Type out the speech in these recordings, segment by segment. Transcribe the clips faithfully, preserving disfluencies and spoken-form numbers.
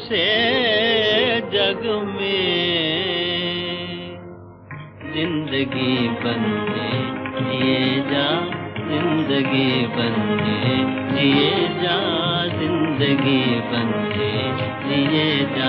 से जग में जिंदगी बनके जिए जा, जिंदगी बनके जिए जा, जिंदगी बनके जिए जा।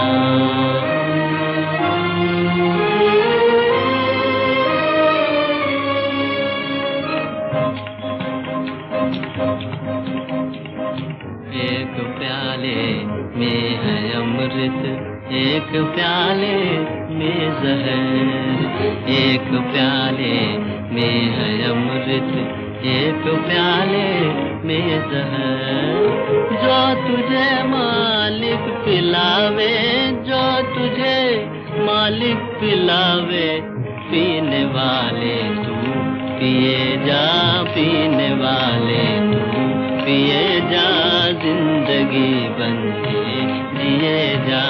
एक प्याले में है अमृत, एक प्याले में जहर, एक प्याले में है अमृत, एक प्याले में जहर। जो तुझे मालिक पिलावे, जो तुझे मालिक पिलावे, पीने वाले तू पिए जा, पीने वाले तू पिए जा, जिंदगी बनके जिए जा।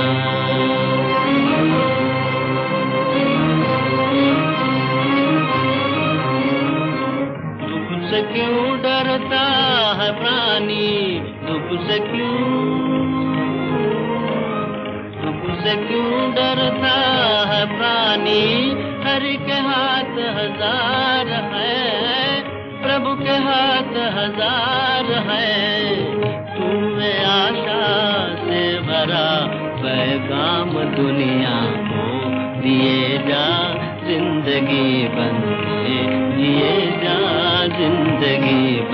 दुख से क्यों डरता है प्राणी, दुख से क्यों, दुख से क्यों डरता है प्राणी। हरि के हाथ हजार है, प्रभु के हाथ हजार है। तू में आशा से भरा पैगाम दुनिया को दिए जा, जिंदगी बनके जिए जा, जिंदगी